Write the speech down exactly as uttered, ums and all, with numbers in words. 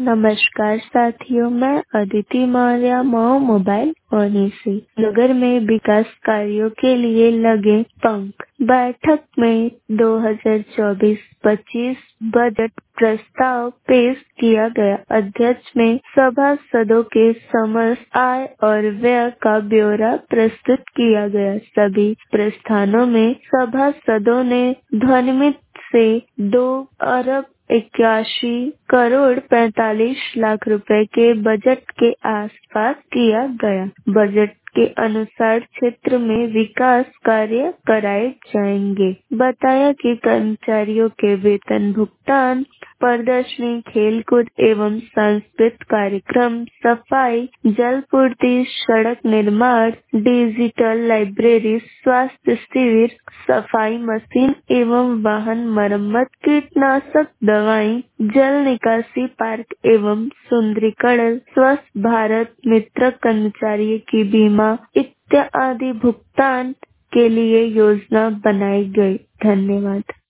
नमस्कार साथियों, मैं अदिति मौर्य मऊ मोबाइल ओनी से नगर में विकास कार्यों के लिए लगे पंख। बैठक में दो हज़ार चौबीस पच्चीस बजट प्रस्ताव पेश किया गया। अध्यक्ष में सभासदों के समस्त आय और व्यय का ब्यौरा प्रस्तुत किया गया। सभी प्रस्थानों में सभासदों ने ध्वनिमत से दो अरब इक्यासी करोड़ पैंतालीस लाख रुपए के बजट के आसपास किया गया। बजट के अनुसार क्षेत्र में विकास कार्य कराए जाएंगे। बताया कि कर्मचारियों के वेतन भुगतान, प्रदर्शनी, खेलकूद एवं सांस्कृतिक कार्यक्रम, सफाई, जलपूर्ति, सड़क निर्माण, डिजिटल लाइब्रेरी, स्वास्थ्य शिविर, सफाई मशीन एवं वाहन मरम्मत, कीटनाशक दवाई, जल निकासी पार्क एवं सुंदरीकरण, स्वस्थ भारत मित्र कर्मचारियों की बीमा इत्यादि भुगतान के लिए योजना बनाई गई। धन्यवाद।